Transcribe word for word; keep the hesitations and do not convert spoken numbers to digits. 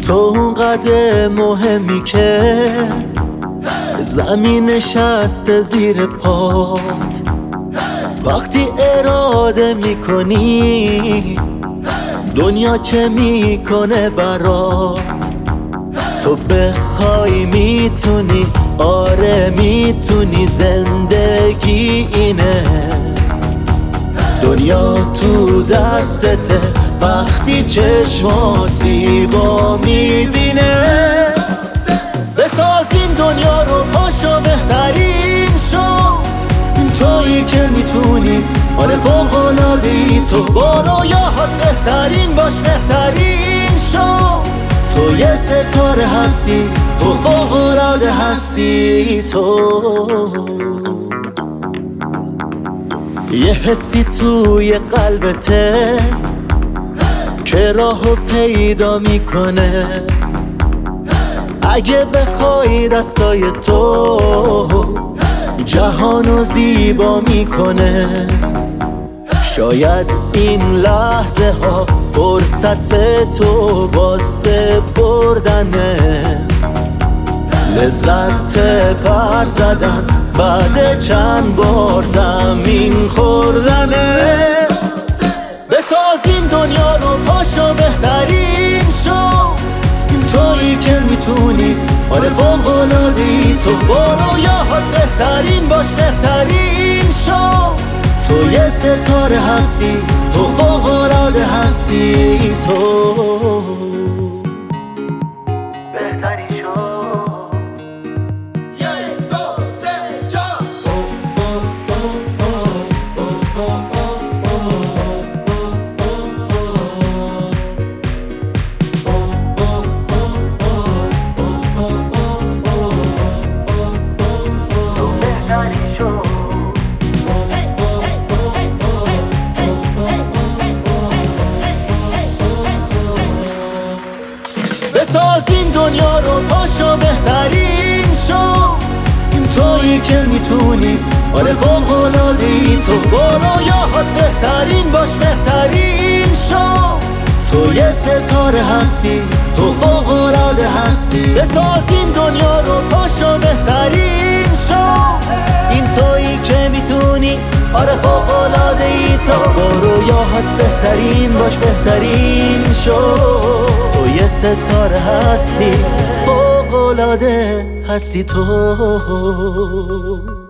تو اونقدر مهمی که زمین نشسته زیر پات. وقتی اراده میکنی دنیا چه میکنه برات. تو بخوای میتونی، آره میتونی، زندگی اینه. دنیا تو دستته وقتی چشمات زیبا میبینه. بساز این دنیا رو، پاشو بهترین شو. تویی که میتونی، آره فوق‌العاده‌ای. تو با رویاهات بهترین باش، بهترین شو. تو یه ستاره هستی، تو فوق‌العاده هستی. تو یه حسی توی قلبته که راهو پیدا میکنه. اگه بخوای دستای تو جهانو زیبا میکنه. شاید این لحظه ها فرصت تو واسه بردنه. لذت پر زدن بعد چند بار زمین خوردنه. بساز این دنیا رو، پاشو بهترین شو. تویی که میتونی، آره فوق‌العاده‌ای. تو با رویاهات بهترین باش، بهترین شو. تو یه ستاره هستی، تو فوق‌العاده هستی. تو بهترین شو. یک دو سه چهار. بساز این دنیا رو، پاشو بهترین شو. تویی که میتونی، آره فوق‌العاده‌ای. تو با رویاهات بهترین باش، بهترین شو. تو یه ستاره هستی، تو فوق‌العاده هستی. بساز این دنیا رو، پاشو بهترین شو. این تویی که میتونی، آره فوق‌العاده‌ای. تو با رویاهات بهترین باش، بهترین شو. تو یه ستاره هستی، فوق‌العاده هستی تو.